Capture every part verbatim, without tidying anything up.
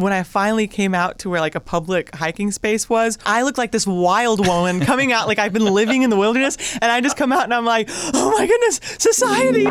when I finally came out to where like a public hiking space was, I looked like this wild woman coming out like I've been living in the wilderness. And I just come out and I'm like, oh my goodness, society.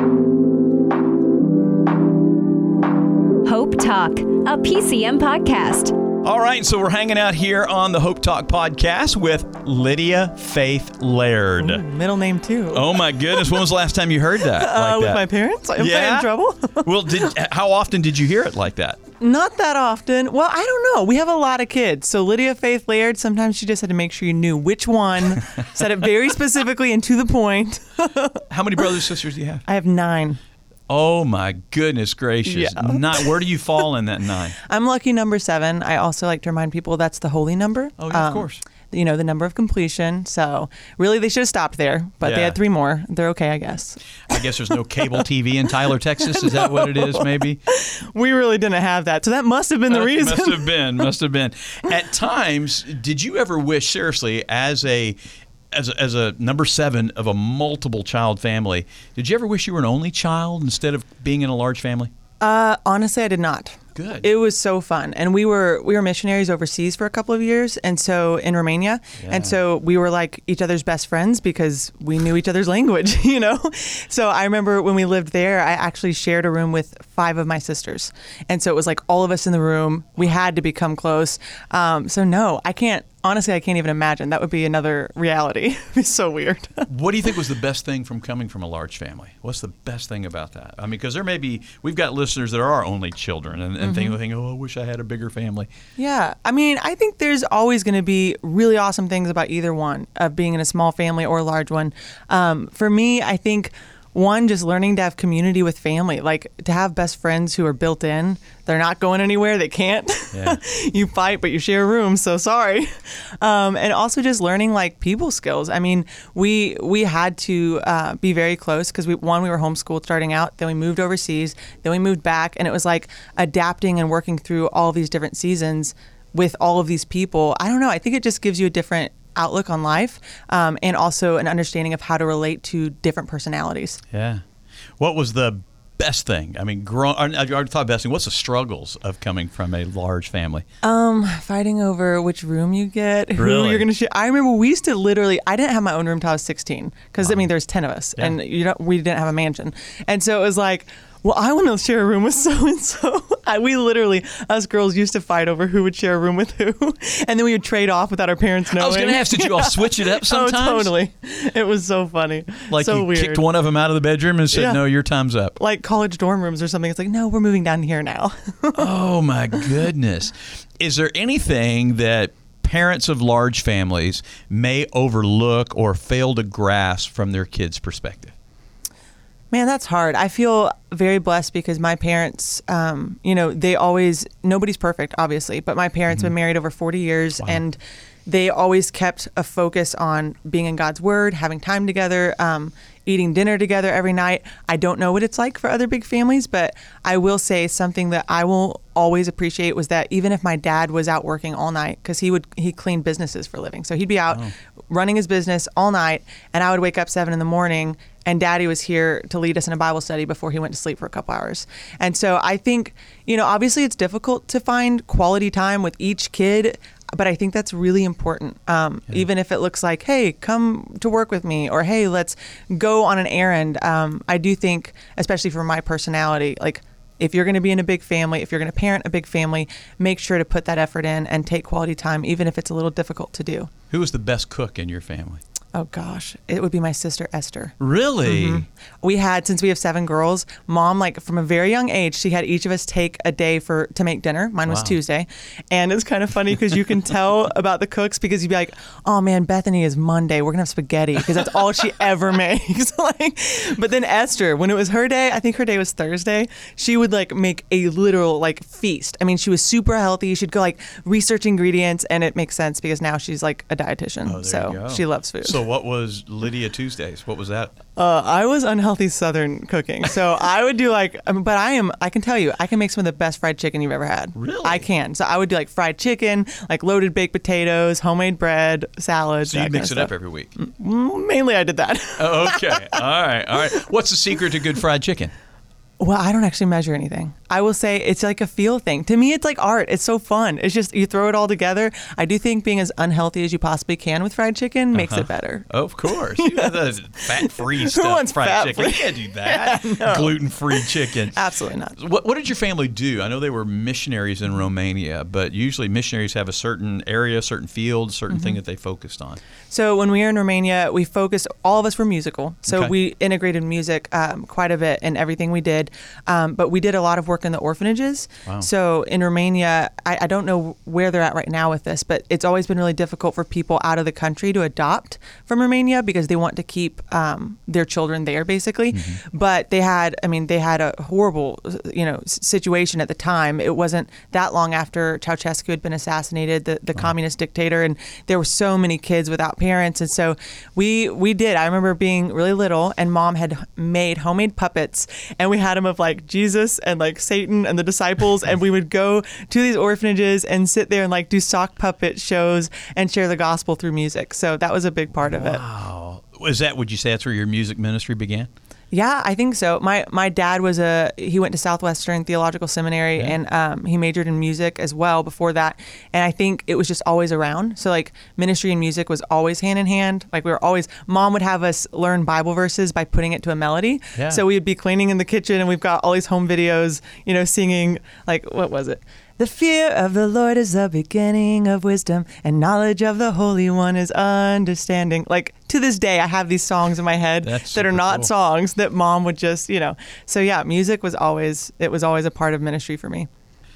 Hope Talk, a P C M podcast. All right, so we're hanging out here on the Hope Talk podcast with Lydia Faith Laird. Ooh, middle name too. Oh my goodness, when was the last time you heard that? Uh, like with that? my parents? Am yeah? I in trouble? Well, did, how often did you hear it like that? Not that often. Well, I don't know. We have a lot of kids. So Lydia Faith Laird, sometimes she just had to make sure you knew which one, said it very specifically and to the point. How many brothers and sisters do you have? I have nine. Oh my goodness gracious. Yeah. Not, where do you fall in that nine? I'm lucky number seven. I also like to remind people that's the holy number. Oh, yeah, um, of course. You know, the number of completion. So really, they should have stopped there, but Yeah. they had three more. They're okay, I guess. I guess there's no cable T V in Tyler, Texas. Is that what it is, maybe? We really didn't have that. So that must have been the Uh, reason. Must have been, must have been. At times, did you ever wish, seriously, as a As a, as a number seven of a multiple child family, did you ever wish you were an only child instead of being in a large family? Uh, honestly, I did not. Good. It was so fun, and we were we were missionaries overseas for a couple of years, and so in Romania, Yeah. and so we were like each other's best friends because we knew each other's language, you know. So I remember when we lived there, I actually shared a room with five of my sisters, and so it was like all of us in the room. We had to become close. Um, so no, I can't. Honestly, I can't even imagine. That would be another reality. It'd be so weird. What do you think was the best thing from coming from a large family? What's the best thing about that? I mean, because there may be, we've got listeners that are only children and, and mm-hmm. think, oh, I wish I had a bigger family. Yeah. I mean, I think there's always going to be really awesome things about either one, of being in a small family or a large one. Um, for me, I think one, just learning to have community with family, like to have best friends who are built in. They're not going anywhere. They can't. Yeah. You fight, but you share a room. So sorry. Um, and also just learning like people skills. I mean, we we had to uh, be very close because we one, we were homeschooled starting out. Then we moved overseas. Then we moved back. And it was like adapting and working through all these different seasons with all of these people. I don't know. I think it just gives you a different outlook on life, um, and also an understanding of how to relate to different personalities. Yeah. What was the best thing? I mean, grow, I already thought best thing. What's the struggles of coming from a large family? Um, fighting over which room you get, who Really? you're going to share. I remember we used to literally, I didn't have my own room till I was sixteen because, wow. I mean, there's ten of us, yeah. and you know, we didn't have a mansion. And so it was like, well, I want to share a room with so-and-so. I, we literally, us girls used to fight over who would share a room with who. And then we would trade off without our parents knowing. I was going to ask, did you all switch it up sometimes? Oh, totally. It was so funny. Like so you weird. kicked one of them out of the bedroom and said, yeah. no, your time's up. Like college dorm rooms or something. It's like, no, we're moving down here now. Oh, my goodness. Is there anything that parents of large families may overlook or fail to grasp from their kids' perspective? Man, that's hard. I feel very blessed because my parents, um, you know, they always, nobody's perfect, obviously, but my parents mm-hmm. have been married over forty years, wow. and they always kept a focus on being in God's Word, having time together, um, eating dinner together every night. I don't know what it's like for other big families, but I will say something that I will always appreciate was that even if my dad was out working all night, because he would he cleaned businesses for a living, so he'd be out oh. running his business all night, and I would wake up seven in the morning, and Daddy was here to lead us in a Bible study before he went to sleep for a couple hours. And so I think, you know, obviously it's difficult to find quality time with each kid, but I think that's really important. Um, yeah. Even if it looks like, hey, come to work with me, or hey, let's go on an errand. Um, I do think, especially for my personality, like if you're going to be in a big family, if you're going to parent a big family, make sure to put that effort in and take quality time, even if it's a little difficult to do. Who was the best cook in your family? Oh, gosh. It would be my sister, Esther. Really? Mm-hmm. We had, since we have seven girls, Mom, like from a very young age, she had each of us take a day for to make dinner. Mine was wow. Tuesday. And it's kind of funny because you can tell about the cooks because you'd be like, oh, man, Bethany is Monday. We're going to have spaghetti because that's all she ever makes. like, But then Esther, when it was her day, I think her day was Thursday, she would like make a literal like feast. I mean, she was super healthy. She'd go like research ingredients, and it makes sense because now she's like a dietitian. Oh, there so you go. She loves food. So what was Lydia Tuesdays? What was that? Uh, I was unhealthy Southern cooking. So I would do like, I mean, but I am, I can tell you, I can make some of the best fried chicken you've ever had. Really? I can. So I would do like fried chicken, like loaded baked potatoes, homemade bread, salad. So you mix it up every week? Mm, mainly I did that. Oh, okay. All right. All right. What's the secret to good fried chicken? Well, I don't actually measure anything. I will say it's like a feel thing. To me, it's like art. It's so fun. It's just, you throw it all together. I do think being as unhealthy as you possibly can with fried chicken makes Uh-huh. it better. Of course. You know, the fat-free stuff, wants fried fat chicken. free? You can't do that. Yeah, no. Gluten-free chicken. Absolutely not. What, what did your family do? I know they were missionaries in Romania, but usually missionaries have a certain area, a certain field, a certain Mm-hmm. thing that they focused on. So when we were in Romania, we focused, all of us were musical. So Okay. we integrated music um, quite a bit in everything we did. Um, but we did a lot of work in the orphanages. Wow. So in Romania, I, I don't know where they're at right now with this, but it's always been really difficult for people out of the country to adopt from Romania because they want to keep um, their children there, basically. Mm-hmm. But they had, I mean, they had a horrible, you know, s- situation at the time. It wasn't that long after Ceausescu had been assassinated, the, the communist dictator, and there were so many kids without parents. And so we we did. I remember being really little, and Mom had made homemade puppets, and we had them of like Jesus and like Satan and the disciples, and we would go to these orphanages and sit there and like do sock puppet shows and share the gospel through music. So that was a big part of it. Wow. Was that, would you say that's where your music ministry began? Yeah, I think so. My my dad was a he went to Southwestern Theological Seminary, Yeah. and um, he majored in music as well before that. And I think it was just always around. So like ministry and music was always hand in hand. Like we were always, Mom would have us learn Bible verses by putting it to a melody. Yeah. So we would be cleaning in the kitchen, and we've got all these home videos, you know, singing like, what was it? The fear of the Lord is the beginning of wisdom, and knowledge of the Holy One is understanding. Like to this day, I have these songs in my head That's that are super not cool. songs that Mom would just, you know. So yeah, music was always, it was always a part of ministry for me.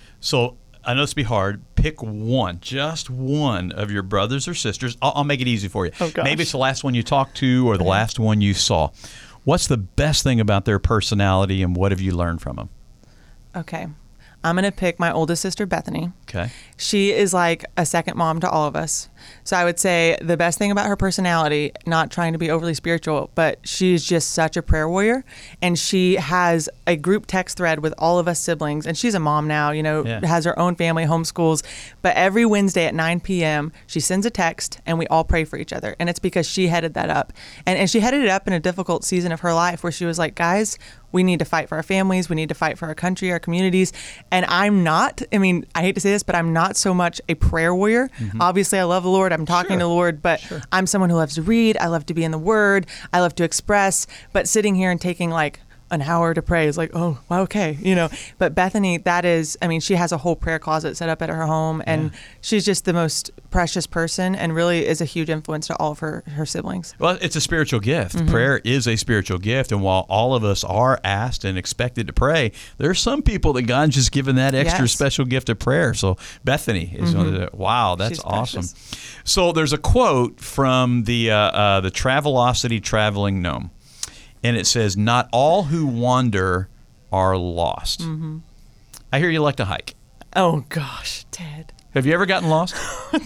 So I know this will be hard. Pick one, just one of your brothers or sisters. I'll, I'll make it easy for you. Oh, gosh. Maybe it's the last one you talked to or the last one you saw. What's the best thing about their personality, and what have you learned from them? Okay. I'm going to pick my oldest sister, Bethany. Okay. She is like a second mom to all of us. So I would say the best thing about her personality, not trying to be overly spiritual, but she's just such a prayer warrior. And she has a group text thread with all of us siblings. And she's a mom now, you know, Yeah. has her own family, homeschools. But every Wednesday at nine p.m., she sends a text and we all pray for each other. And it's because she headed that up. And, and she headed it up in a difficult season of her life where she was like, guys, we need to fight for our families. We need to fight for our country, our communities. And I'm not, I mean, I hate to say this, but I'm not so much a prayer warrior. Mm-hmm. Obviously, I love the Lord. I'm talking Sure. to the Lord, but Sure. I'm someone who loves to read. I love to be in the Word. I love to express. But sitting here and taking like an hour to pray is like, oh, well, okay, you know. But Bethany, that is, I mean, she has a whole prayer closet set up at her home, and Yeah. she's just the most precious person, and really is a huge influence to all of her, her siblings. Well, it's a spiritual gift. Mm-hmm. Prayer is a spiritual gift. And while all of us are asked and expected to pray, there are some people that God's just given that extra Yes. special gift of prayer. So Bethany is one of the, wow, that's She's awesome. precious. So there's a quote from the, uh, uh, the Travelocity Traveling Gnome. And it says, not all who wander are lost. Mm-hmm. I hear you like to hike. Oh, gosh, Ted. Have you ever gotten lost?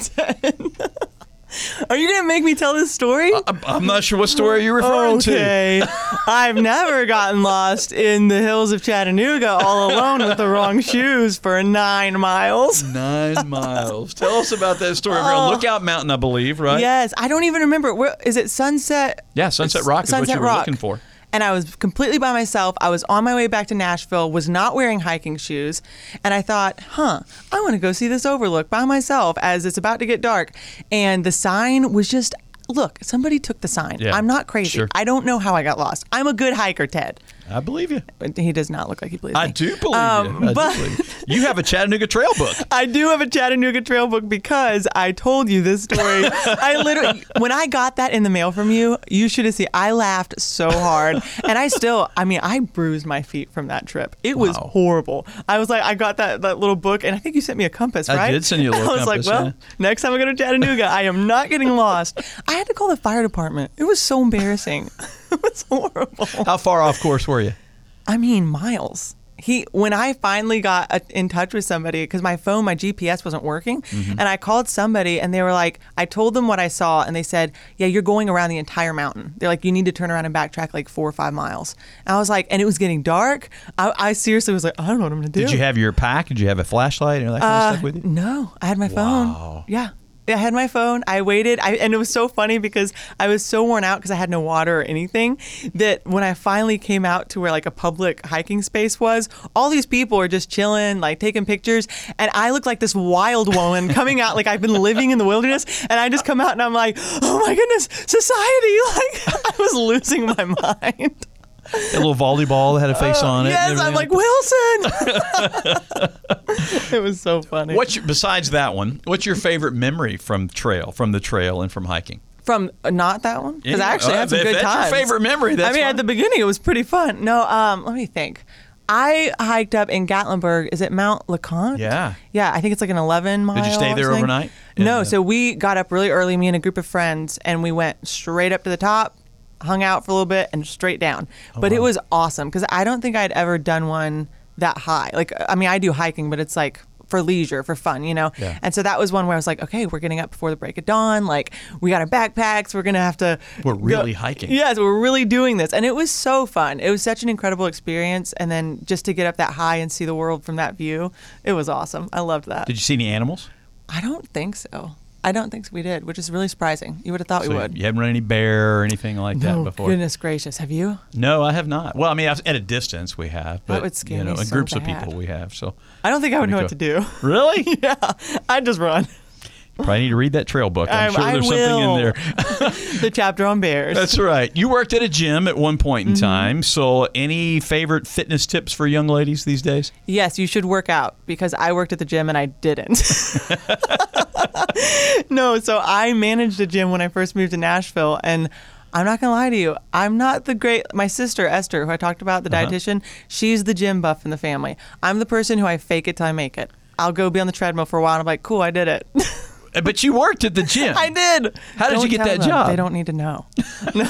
Are you going to make me tell this story? I'm- I'm not sure what story you're referring to. Okay. I've never gotten lost in the hills of Chattanooga all alone with the wrong shoes for nine miles. Nine miles. Tell us about that story. We're on Oh. Lookout Mountain, I believe, right? Yes, I don't even remember. Where is it? Sunset? Yeah, Sunset Rock is what Sunset you were Rock. looking for. And I was completely by myself. I was on my way back to Nashville, was not wearing hiking shoes. And I thought, huh, I want to go see this overlook by myself as it's about to get dark. And the sign was just, look, somebody took the sign. Yeah, I'm not crazy. sure. I don't know how I got lost. I'm a good hiker, Ted. I believe you. But he does not look like he believes me. I do believe Um, you. I but- do believe you. You have a Chattanooga Trail book. I do have a Chattanooga Trail book because I told you this story. I literally, when I got that in the mail from you, you should have seen, I laughed so hard. And I still, I mean, I bruised my feet from that trip. It was Wow. horrible. I was like, I got that, that little book, and I think you sent me a compass, I right? did send you a little I was compass, like, well, yeah. next time I go to Chattanooga, I am not getting lost. I had to call the fire department. It was so embarrassing. It was horrible. How far off course were you? I mean, miles. He, when I finally got uh, in touch with somebody, because my phone, my G P S wasn't working, Mm-hmm. and I called somebody, and they were like, I told them what I saw, and they said, yeah, you're going around the entire mountain. They're like, you need to turn around and backtrack like four or five miles. And I was like, and it was getting dark. I, I seriously was like, I don't know what I'm going to do. Did you have your pack? Did you have a flashlight and all that kind uh, of stuff with you? No, I had my Wow. phone. Yeah. I had my phone. I waited. I, and it was so funny because I was so worn out because I had no water or anything that when I finally came out to where like a public hiking space was, all these people were just chilling, like taking pictures. And I looked like this wild woman coming out like I've been living in the wilderness. And I just come out and I'm like, oh my goodness, society. Like I was losing my mind. A little volleyball that had a face uh, on it. Yes, I'm like, Wilson. It was so funny. What's your, besides that one, what's your favorite memory from trail, from the trail and from hiking? From uh, not that one? Because Yeah, I actually uh, had some if good that's times. your favorite memory, that's I mean, fine. at the beginning, it was pretty fun. No, um, let me think. I hiked up in Gatlinburg. Is it Mount LeConte? Yeah. Yeah, I think it's like an eleven mile. Did you stay there thing. overnight? No, And, uh, so we got up really early, me and a group of friends, and we went straight up to the top, hung out for a little bit, and straight down. Oh, but wow. it was awesome because I don't think I'd ever done one that high. Like, I mean, I do hiking, but it's like for leisure, for fun, you know? Yeah. And so that was one where I was like, okay, we're getting up before the break of dawn. Like, we got our backpacks. We're going to have to. We're really go. hiking. Yes, we're really doing this. And it was so fun. It was such an incredible experience. And then just to get up that high and see the world from that view, it was awesome. I loved that. Did you see any animals? I don't think so. I don't think we did, which is really surprising. You would have thought So we would. You haven't run any bear or anything like that Oh, before? goodness gracious. Have you? No, I have not. Well, I mean, at a distance we have, but would scare you know, me in so groups of bad. people we have. So I don't think I would Pretty know what to do. really, you Yeah, I'd just run. probably need to read that trail book. I'm I- sure I there's something in will. there. The chapter on bears. That's right. You worked at a gym at one point Mm-hmm. in time. So, any favorite fitness tips for young ladies these days? Yes, you should work out because I worked at the gym and I didn't. No, so I managed a gym when I first moved to Nashville, and I'm not gonna lie to you, I'm not the great. My sister Esther, who I talked about, the Uh-huh. dietitian, she's the gym buff in the family. I'm the person who I fake it till I make it. I'll go be on the treadmill for a while, and I'm like, cool, I did it. But you worked at the gym. I did. How did Don't you get tell that them. job? They don't need to know. No,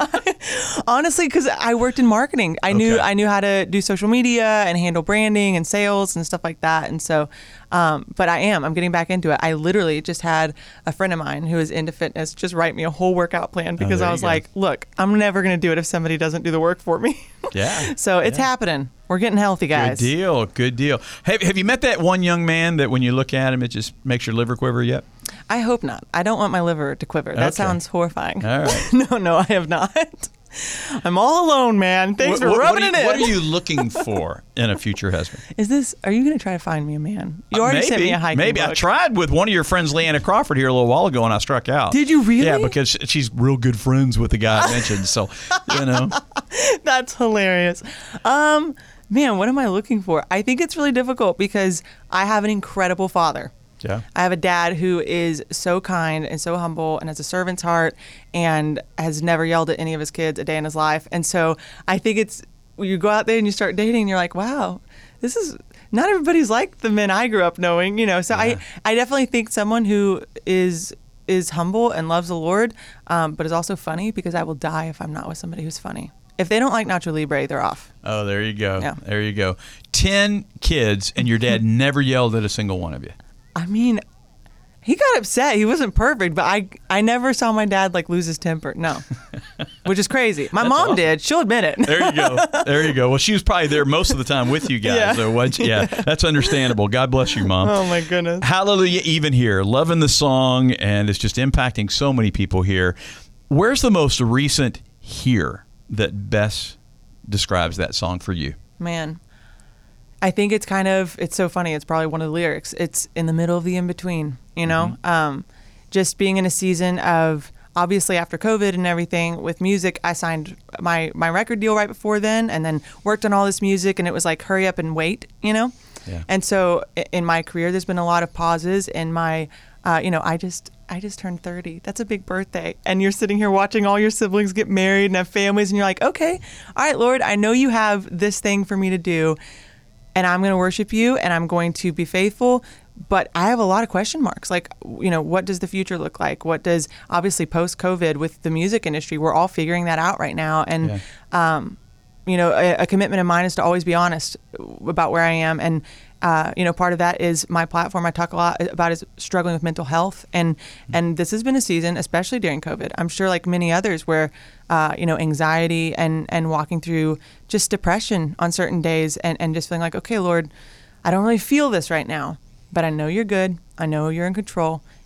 honestly, because I worked in marketing. I knew Okay. I knew how to do social media and handle branding and sales and stuff like that. And so, um, but I am. I'm getting back into it. I literally just had a friend of mine who is into fitness just write me a whole workout plan because there I you was go. like, look, I'm never going to do it if somebody doesn't do the work for me. Yeah. So it's Yeah. happening. We're getting healthy, guys. Good deal. Good deal. Have, have you met that one young man that when you look at him, it just makes your liver quiver yet? I hope not. I don't want my liver to quiver. That Okay. sounds horrifying. All right. No, no, I have not. I'm all alone, man. Thanks What- for what- rubbing what are it you, in. What are you looking for in a future husband? Is this? Are you going to try to find me a man? You already maybe, sent me a hiking Maybe book. I tried with one of your friends, Leanna Crawford, here a little while ago, and I struck out. Did you really? Yeah, because she- she's real good friends with the guy I mentioned. So, you know, That's hilarious. Um, man, what am I looking for? I think it's really difficult because I have an incredible father. yeah. I have a dad who is so kind and so humble and has a servant's heart and has never yelled at any of his kids a day in his life. And so I think it's when you go out there and you start dating, and you're like, wow, this is not everybody's like the men I grew up knowing, you know. So Yeah. I, I definitely think someone who is is humble and loves the Lord, um, but is also funny, because I will die if I'm not with somebody who's funny. If they don't like Nacho Libre, they're off. Oh, there you go. Yeah. There you go. Ten kids, and your dad never yelled at a single one of you. I mean, he got upset. He wasn't perfect, but I I never saw my dad like lose his temper. No, which is crazy. My mom awesome. did. She'll admit it. There you go. There you go. Well, she was probably there most of the time with you guys. Yeah. So what? Yeah, that's understandable. God bless you, Mom. Oh my goodness. Hallelujah, even here. Loving the song, and it's just impacting so many people here. Where's the most recent here that best describes that song for you? Man, I think it's kind of, it's so funny. It's probably one of the lyrics. It's in the middle of the in-between, you know? Mm-hmm. Um, just being in a season of, obviously after COVID and everything with music, I signed my, my record deal right before then, and then worked on all this music, and it was like, hurry up and wait, you know? Yeah. And so i- in my career, there's been a lot of pauses in my, uh, you know, I just, I just turned thirty. That's a big birthday. And you're sitting here watching all your siblings get married and have families, and you're like, okay, all right, Lord, I know you have this thing for me to do, and I'm going to worship you, and I'm going to be faithful. But I have a lot of question marks. Like, you know, what does the future look like? What does, obviously post-COVID with the music industry, we're all figuring that out right now. And, um, you know, a, a commitment of mine is to always be honest about where I am. And, uh, you know, part of that is my platform. I talk a lot about is struggling with mental health. And, and this has been a season, especially during COVID, I'm sure like many others, where, uh, you know, anxiety and, and walking through just depression on certain days, and, and just feeling like, okay, Lord, I don't really feel this right now, but I know you're good. I know you're in control.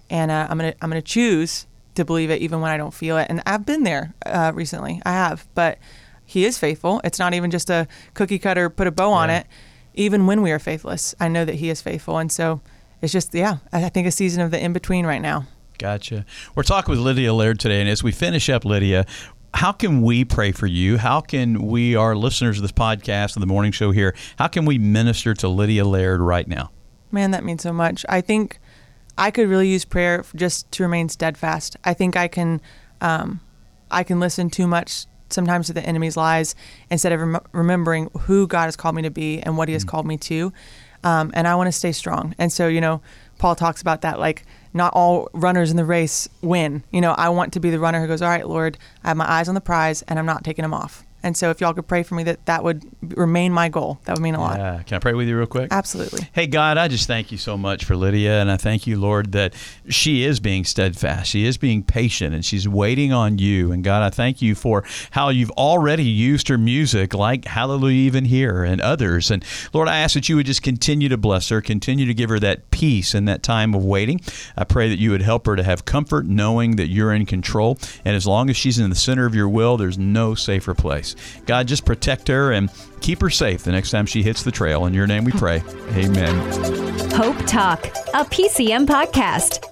and uh, I'm gonna I'm gonna choose to believe it even when I don't feel it. And I've been there uh, recently. I have, but He is faithful. It's not even just a cookie cutter, put a bow on Yeah. it. Even when we are faithless, I know that He is faithful, and so it's just yeah. I think a season of the in between right now. Gotcha. We're talking with Lydia Laird today, and as we finish up, Lydia, how can we pray for you? How can we, our listeners of this podcast and the morning show here, how can we minister to Lydia Laird right now? Man, that means so much. I think I could really use prayer just to remain steadfast. I think I can, um, I can listen too much sometimes to the enemy's lies instead of rem- remembering who God has called me to be and what He has mm-hmm. called me to. Um, and I want to stay strong. And so, you know, Paul talks about that, like, not all runners in the race win. You know, I want to be the runner who goes, all right, Lord, I have my eyes on the prize and I'm not taking them off. And so if y'all could pray for me, that that would remain my goal. That would mean a lot. Yeah. Can I pray with you real quick? Absolutely. Hey, God, I just thank you so much for Lydia. And I thank you, Lord, that she is being steadfast. She is being patient and she's waiting on you. And God, I thank you for how you've already used her music like Hallelujah Even Here and others. And Lord, I ask that you would just continue to bless her, continue to give her that peace in that time of waiting. I pray that you would help her to have comfort knowing that you're in control. And as long as she's in the center of your will, there's no safer place. God, just protect her and keep her safe the next time she hits the trail. In your name we pray. Amen. Hope Talk, a P C M podcast.